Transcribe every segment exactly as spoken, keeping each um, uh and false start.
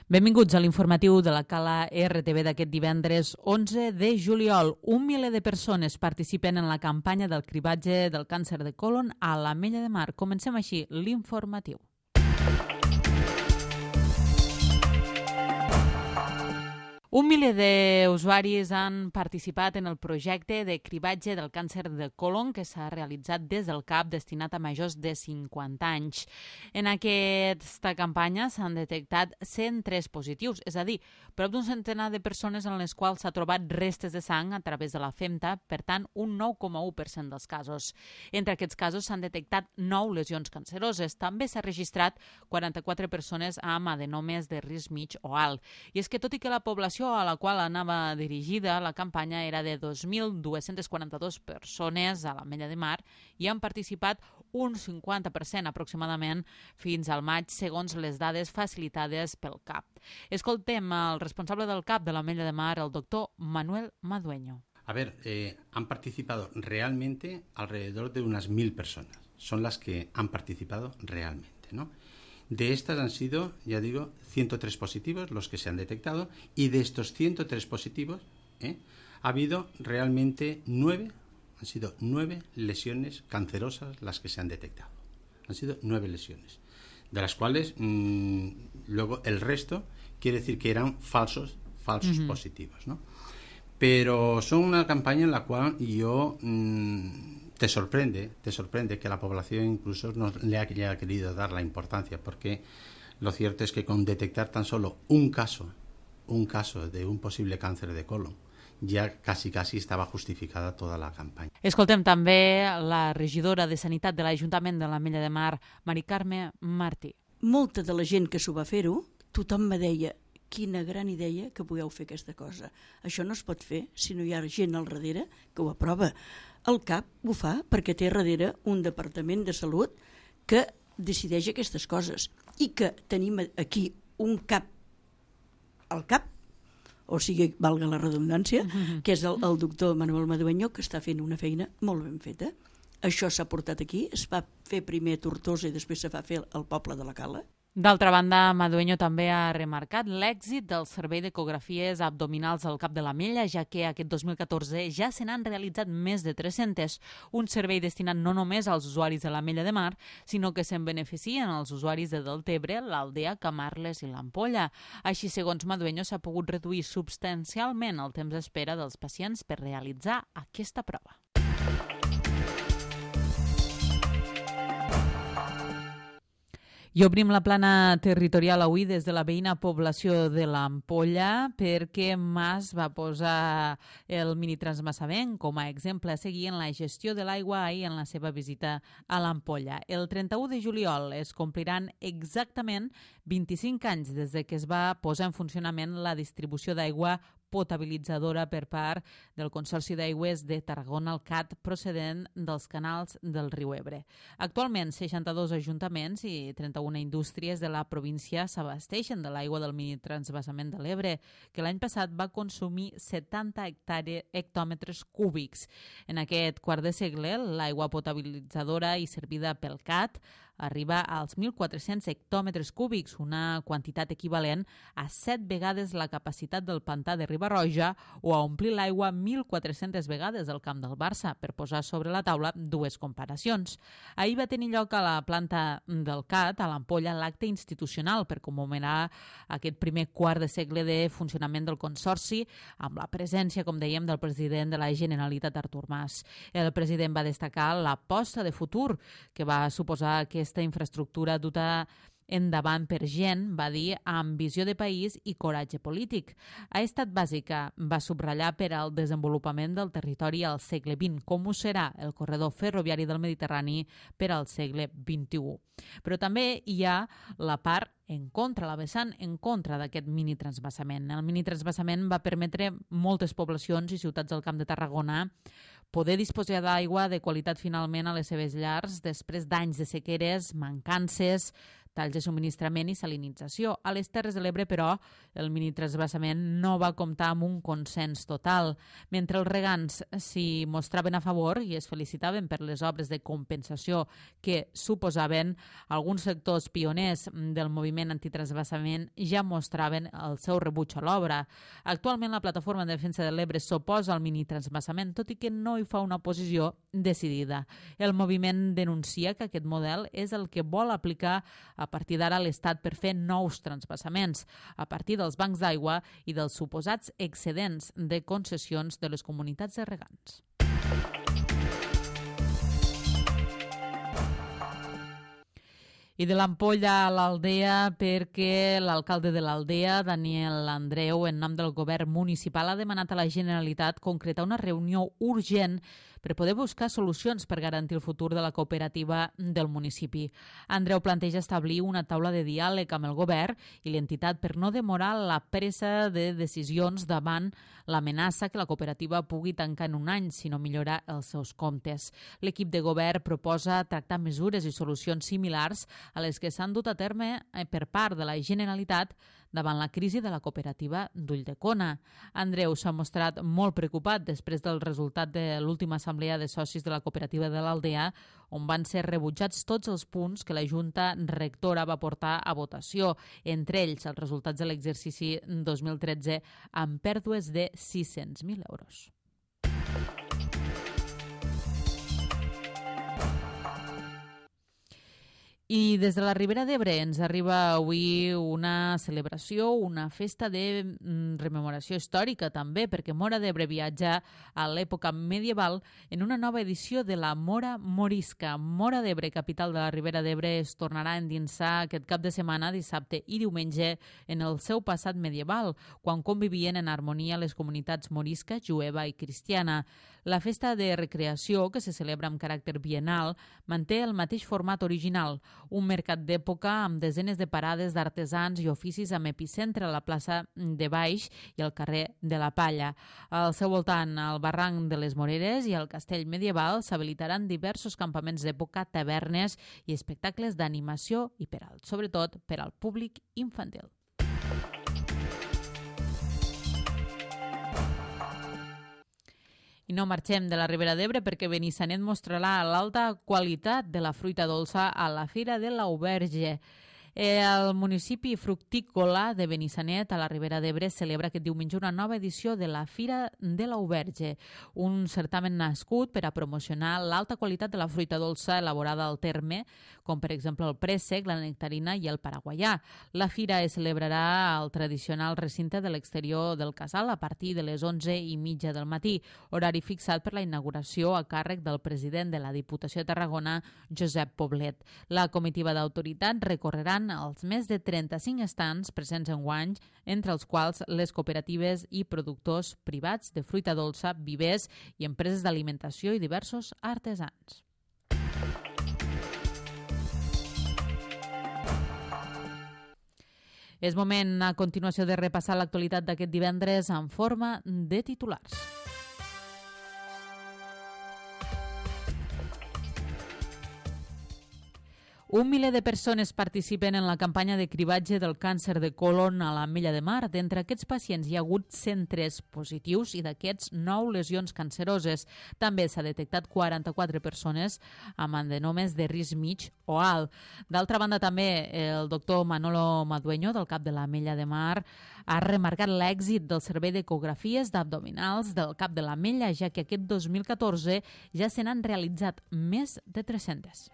Benvinguts a l'informatiu de la Cala R T V d'aquest divendres onze de juliol. Un miler de persones participen en la campanya del cribatge del càncer de còlon a l'Ametlla de Mar. Comencem així l'informatiu. Un miler d'usuaris han participat en el projecte de cribatge del càncer de còlon que s'ha realitzat des del C A P destinat a majors de cinquanta anys. En aquesta campanya s'han detectat cent tres positius, és a dir, prop d'un centenar de persones en les quals s'ha trobat restes de sang a través de la femta, per tant, un nou coma u per cent dels casos. Entre aquests casos s'han detectat nou lesions canceroses. També s'ha registrat quaranta-quatre persones amb adenomes de risc mig o alt. I és que tot i que la població a la qual anava dirigida la campanya era de dos mil dos-cents quaranta-dos persones a l'Ametlla de Mar i han participat un cinquanta per cent aproximadament fins al maig, segons les dades facilitades pel C A P. Escoltem el responsable del C A P de l'Ametlla de Mar, el doctor Manuel Madueño. A ver, eh, han participado realmente alrededor de unas mil personas. Son las que han participado realmente, ¿no? De estas han sido, ya digo, ciento tres positivos los que se han detectado, y de estos ciento tres positivos ¿eh? ha habido realmente nueve, han sido nueve lesiones cancerosas las que se han detectado. Han sido nueve lesiones, de las cuales mmm, luego el resto quiere decir que eran falsos, falsos uh-huh. positivos, ¿no? Pero son una campaña en la cual yo... Mmm, Te sorprende, te sorprende que la población incluso no le haya querido dar la importancia, porque lo cierto es que con detectar tan solo un caso, un caso de un posible cáncer de colon, ja quasi, quasi estava justificada tota la campanya. Escoltem també la regidora de Sanitat de l'Ajuntament de l'Ametlla de Mar, Mari Carme Martí. Molta de la gent que s'ho va fer-ho, tothom me deia quina gran idea que pugueu fer aquesta cosa. Això no es pot fer si no hi ha gent al darrere que ho aprova. El C A P ho fa perquè té darrere un departament de salut que decideix aquestes coses i que tenim aquí un cap al cap, o sigui, valga la redundància, uh-huh. que és el, el doctor Manuel Madueño, que està fent una feina molt ben feta. Això s'ha portat aquí, es va fer primer a Tortosa i després se va fer al poble de la Cala. D'altra banda, Madueño també ha remarcat l'èxit del servei d'ecografies abdominals al Cap de l'Ametlla, ja que aquest dos mil catorze ja se n'han realitzat més de tres-centes, un servei destinat no només als usuaris de l'Ametlla de Mar, sinó que se'n beneficien els usuaris de Deltebre, l'Aldea, Camarles i l'Ampolla. Així, segons Madueño, s'ha pogut reduir substancialment el temps d'espera dels pacients per realitzar aquesta prova. I obrim la plana territorial avui des de la veïna població de l'Ampolla perquè Mas va posar el minitransvasament com a exemple a seguir en la gestió de l'aigua ahir en la seva visita a l'Ampolla. El trenta-u de juliol es compliran exactament vint-i-cinc anys des de que es va posar en funcionament la distribució d'aigua potabilitzadora per part del Consorci d'Aigües de Tarragona, el C A T, procedent dels canals del riu Ebre. Actualment, seixanta-dos ajuntaments i trenta-una indústries de la província s'abasteixen de l'aigua del minitransvasament de l'Ebre, que l'any passat va consumir setanta hectòmetres cúbics. En aquest quart de segle, l'aigua potabilitzadora i servida pel C A T arriba als mil quatre-cents hectòmetres cúbics, una quantitat equivalent a set vegades la capacitat del pantà de Riba-roja o a omplir l'aigua mil quatre-centes vegades al camp del Barça, per posar sobre la taula dues comparacions. Ahir va tenir lloc a la planta del C A T, a l'Ampolla, l'acte institucional per commemorar aquest primer quart de segle de funcionament del Consorci, amb la presència, com dèiem, del president de la Generalitat, Artur Mas. El president va destacar l'aposta de futur que va suposar aquesta Aquesta infraestructura duta endavant per gent, va dir, amb visió de país i coratge polític. Ha estat bàsica, va subratllar, per al desenvolupament del territori al segle vint, com ho serà el corredor ferroviari del Mediterrani per al segle vint-i-u. Però també hi ha la part en contra, la vessant en contra d'aquest minitransvasament. El minitransvasament va permetre moltes poblacions i ciutats del Camp de Tarragona poder disposar d'aigua de qualitat finalment a les seves llars després d'anys de sequeres, mancances, talls de subministrament i salinització. A les Terres de l'Ebre, però, el minitransvasament no va comptar amb un consens total. Mentre els regants s'hi mostraven a favor i es felicitaven per les obres de compensació que suposaven, alguns sectors pioners del moviment antitransvasament ja mostraven el seu rebuig a l'obra. Actualment, la Plataforma de Defensa de l'Ebre s'oposa al minitransvasament, tot i que no hi fa una posició decidida. El moviment denuncia que aquest model és el que vol aplicar a partir d'ara l'Estat per fer nous transvasaments, a partir dels bancs d'aigua i dels suposats excedents de concessions de les comunitats de regants. I de l'Ampolla a l'Aldea, perquè l'alcalde de l'Aldea, Daniel Andreu, en nom del govern municipal, ha demanat a la Generalitat concretar una reunió urgent per poder buscar solucions per garantir el futur de la cooperativa del municipi. Andreu planteja establir una taula de diàleg amb el govern i l'entitat per no demorar la pressa de decisions davant l'amenaça que la cooperativa pugui tancar en un any si no millora els seus comptes. L'equip de govern proposa tractar mesures i solucions similars a les que s'han dut a terme per part de la Generalitat davant la crisi de la cooperativa d'Ulldecona. Andreu s'ha mostrat molt preocupat després del resultat de l'última assemblea de socis de la cooperativa de l'Aldea, on van ser rebutjats tots els punts que la Junta Rectora va portar a votació, entre ells els resultats de l'exercici dos mil tretze amb pèrdues de sis-cents mil euros. I des de la Ribera d'Ebre ens arriba avui una celebració, una festa de rememoració històrica també, perquè Móra d'Ebre viatja a l'època medieval en una nova edició de la Mora Morisca. Móra d'Ebre, capital de la Ribera d'Ebre, es tornarà a endinsar aquest cap de setmana, dissabte i diumenge, en el seu passat medieval, quan convivien en harmonia les comunitats morisca, jueva i cristiana. La festa de recreació, que se celebra amb caràcter biennal, manté el mateix format original, un mercat d'època amb desenes de parades d'artesans i oficis amb epicentre a la plaça de Baix i al carrer de la Palla. Al seu voltant, al barranc de les Moreres i al castell medieval s'habilitaran diversos campaments d'època, tavernes i espectacles d'animació i per al, sobretot per al públic infantil. I no marxem de la Ribera d'Ebre perquè Benissanet mostrarà l'alta qualitat de la fruita dolça a la Fira de l'Auberge. El municipi fructícola de Benissanet, a la Ribera d'Ebre, celebra aquest diumenge una nova edició de la Fira de l'Auberge, un certamen nascut per a promocionar l'alta qualitat de la fruita dolça elaborada al terme, com per exemple el préssec, la nectarina i el paraguaià. La fira es celebrarà al tradicional recinte de l'exterior del casal a partir de les onze i mitja del matí, horari fixat per la inauguració a càrrec del president de la Diputació de Tarragona, Josep Poblet. La comitiva d'autoritat recorreran els més de trenta-cinc estants presents enguany, entre els quals les cooperatives i productors privats de fruita dolça, vivers i empreses d'alimentació i diversos artesans. És moment a continuació de repassar l'actualitat d'aquest divendres en forma de titulars. Un miler de persones participen en la campanya de cribatge del càncer de colon a l'Ametlla de Mar. D'entre aquests pacients hi ha hagut cent tres positius i d'aquests nou lesions canceroses. També s'ha detectat quaranta-quatre persones amb adenomes de risc mig o alt. D'altra banda, també el doctor Manolo Madueño, del cap de l'Ametlla de Mar, ha remarcat l'èxit del servei d'ecografies d'abdominals del cap de l'Ametlla, ja que aquest dos mil catorze ja se n'han realitzat més de tres-centes.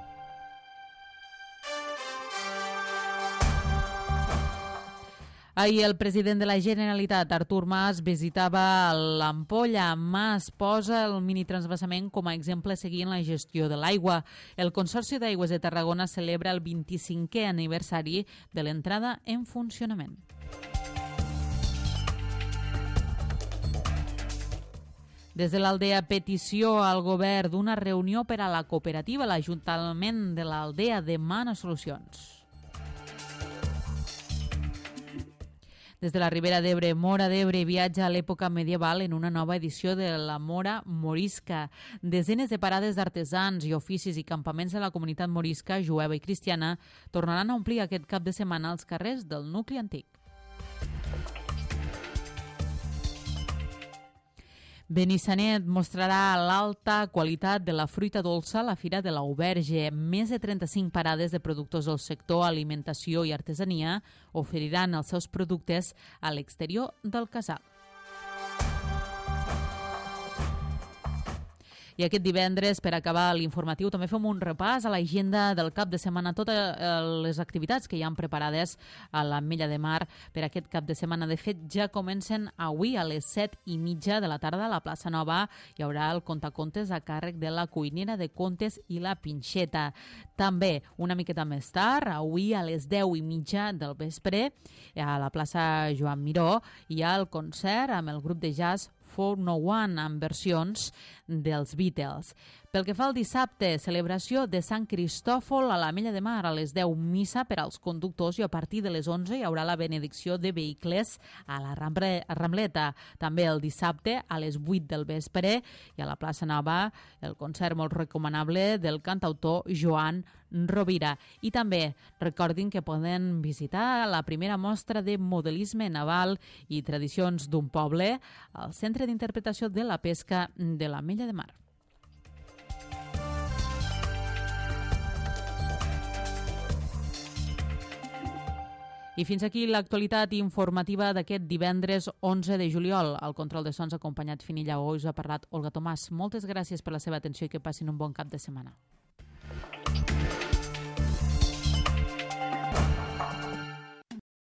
Ahir el president de la Generalitat, Artur Mas, visitava l'Ampolla. Mas posa el minitransvasament com a exemple seguint la gestió de l'aigua. El Consorci d'Aigües de Tarragona celebra el vint-i-cinquè aniversari de l'entrada en funcionament. Des de l'Aldea, petició al govern d'una reunió per a la cooperativa. L'Ajuntament de l'Aldea demana solucions. Des de la Ribera d'Ebre, Móra d'Ebre viatja a l'època medieval en una nova edició de la Mora Morisca. Desenes de parades d'artesans i oficis i campaments de la comunitat morisca, jueva i cristiana tornaran a omplir aquest cap de setmana els carrers del nucli antic. Benissanet mostrarà l'alta qualitat de la fruita dolça a la Fira de l'Auberge. Més de trenta-cinc parades de productors del sector alimentació i artesania oferiran els seus productes a l'exterior del casal. I aquest divendres, per acabar l'informatiu, també fem un repàs a l'agenda del cap de setmana, totes les activitats que hi han preparades a l'Ametlla de Mar per aquest cap de setmana. De fet, ja comencen avui a les set i mitja de la tarda a la plaça Nova. Hi haurà el contacontes a càrrec de la cuinera de Contes i la Pinxeta. També, una miqueta més tard, avui a les deu i mitja del vespre, a la plaça Joan Miró, hi ha el concert amb el grup de jazz four oh one amb versions dels Beatles. Pel que fa al dissabte, celebració de Sant Cristòfol a l'Ametlla de Mar a les deu, missa per als conductors, i a partir de les onze hi haurà la benedicció de vehicles a la Rambleta. També el dissabte a les vuit del vespre i a la plaça Nova el concert molt recomanable del cantautor Joan Rovira. I també recordin que poden visitar la primera mostra de modelisme naval i tradicions d'un poble al Centre d'Interpretació de la Pesca de l'Ametlla de Mar. I fins aquí l'actualitat informativa d'aquest divendres onze de juliol. Al control de sons acompanyat Finilla, us ha parlat Olga Tomàs. Moltes gràcies per la seva atenció i que passin un bon cap de setmana.